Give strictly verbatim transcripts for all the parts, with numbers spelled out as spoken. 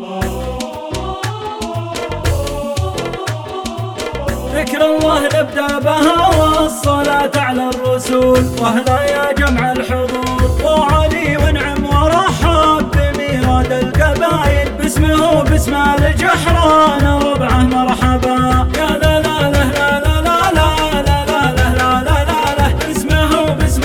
ذكر الله نبدأ بها والصلاة على الرسول، واهلا يا جمع الحضور وعلي ونعم ورحب بميراد القبائل، باسمه باسم الجحران ربعه مرحبا. يا لا لا لا لا لا لا لا لا لا لا لا لا باسمه باسم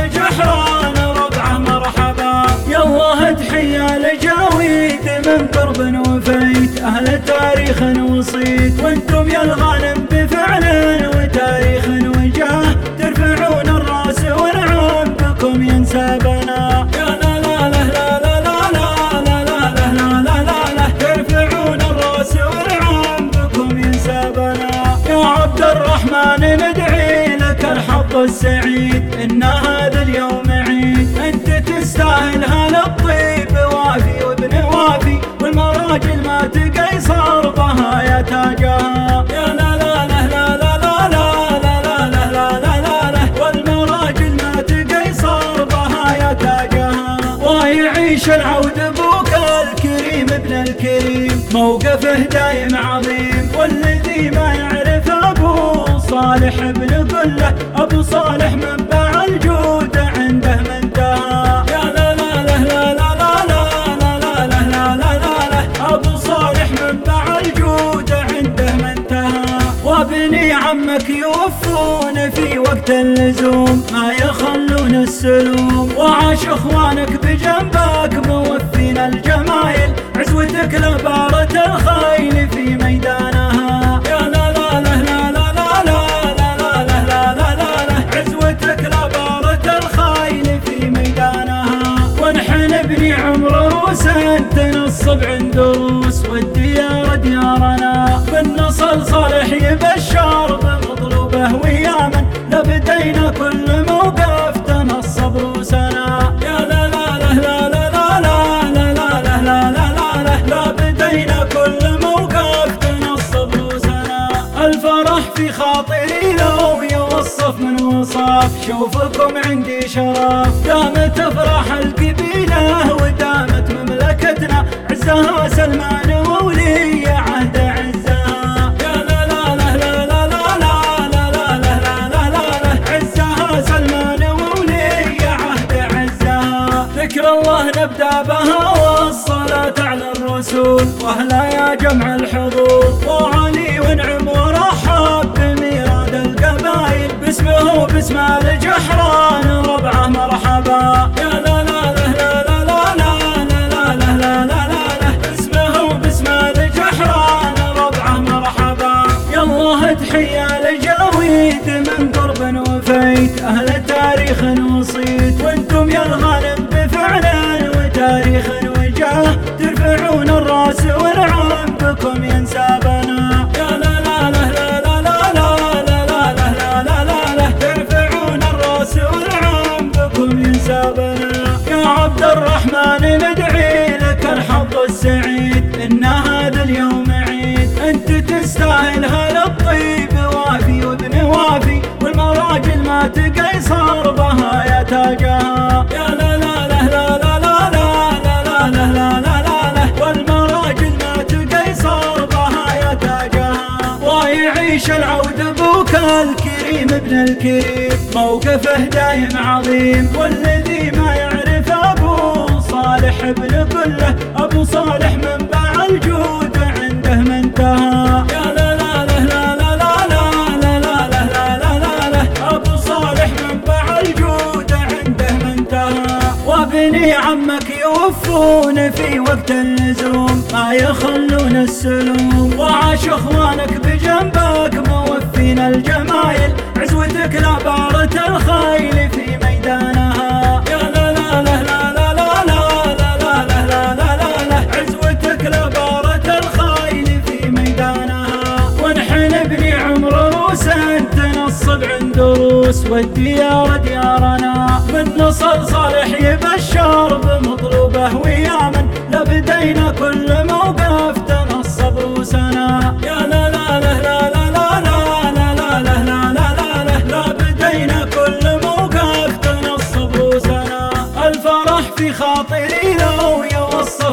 الجحران ربعه مرحبا. يا الله تحية لجاويد من قرب وفيت، أهل التاريخ وصيت، وانتم يا الغانم بفعل وتاريخ وجاه، ترفعون الراس ونعم بكم ينسابنا. يا لا لا لا لا لا لا لا لا لا لا لا لا ترفعون الراس ونعم بكم ينسابنا. يا عبد الرحمن ندعي لك الحظ السعيد، إن هذا اليوم عيد، أنت تستاهل هالطيب وافي وابن وافي، والمراجل ما تقيصر بها يا تاجها. يا لا لا لا لا لا لا لا لا لا لا لا لا لا والمراجل ما تقيصر بها يا تاجها. ويعيش العود ابوك الكريم ابن الكريم، موقفه دايم عظيم، والذي ما يعرف ابو صالح ابن كله، ابو صالح منبع الجود عنده منتهى. يا لا لا لا لا لا لا لا لا لا لا لا لا ابو صالح منبع الجود عنده منتهى. وابني عمك يوفون في وقت اللزوم، ما يخلون السلوم، وعاش اخوانك بجنبك موفين الجمايل، عزوتك لبارة الخيل في ميدانها. يا لا لا لا لا لا لا لا لا لا لا لا لا عزوتك لبارة الخيل في ميدانها. ونحن ابني عمر روسا تنصب عند روس، والديار ديارنا بالنصل صالح يبشر بمطلوبه، ويا من لبدينا كل موقف تنصب روسنا. يا لا لا لا لا لا لا لا لا لا لا لا لا لا بدينا كل موقف تنصب روسنا. الفرح في خاطري لو يوصف من وصف، شوفكم عندي شرف، دامت افراح القبيله ودامت مملكتنا، عزها سلمان وولي عهد عزها. يا لا لا لا لا لا لا لا لا لا لا لا لا عزها سلمان وولي عهد عزها. ذكر الله نبدأ بها والصلاة على الرسول، واهلا يا جمع الحضور وعلي ونعم ورحب بميراد القبائل، باسمه باسم الجحران ربعه مرحبا. يا لا لا لا لا لا لا لا لا لا لا لا باسمه باسم الجحران ربعه مرحبا. يا الله تحية لجاويد من قرب وفيت، أهل التاريخ وصيت، وانتم يا الغانم بفعل وتاريخ وجاه، ترفعون الراس ونعم بكم ينسابنا. يا لا لا لا لا لا لا لا لا لا لا لا لا ترفعون الراس ونعم بكم ينسابنا. يا عبد الرحمن ندعي لك الحظ السعيد، إن هذا اليوم عيد، أنت تستاهل هالطيب وافي وابن وافي، والمراجل ما تقيصر بها يا تاجها. يا لا لا لا لا لا لا لا لا لا لا لا لا والمراجل ما تقيصر بها يا تاجها. ويعيش العود ابوك الكريم ابن الكريم، موقفه دايم عظيم، والذي ما يعرف ابو صالح ابن كله، ابو صالح منبع الجود عنده منتهى. يا لا لا لا لا لا لا لا لا لا لا لا لا ابو صالح منبع الجود عنده منتهى. وابني عمك يوفون في وقت اللزوم، ما يخلون السلوم، وعاش اخوانك بجنبك موفين الجمايل، عزوتك لبارة الخيل في ميدانها. يا لا لا لا لا لا لا لا لا لا لا لا لا عزوتك لبارة الخيل في ميدانها. ونحن ابني عمر روسا تنصب عند روس، والديار ديارنا بالنصل صالح يبشر بمطلوبه، ويا من لبدينا كل موقف تنصب روسنا. يا لا لا لا لا لا لا لا لا لا لا لا لا لا بدينا كل موقف تنصب روسنا. الفرح في خاطري لو يوصف من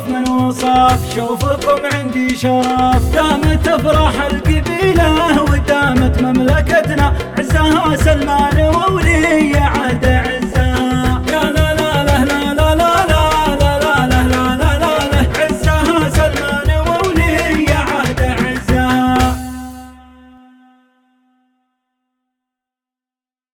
المصاف، شوفكم عندي شرف، دامت افراح القبيلة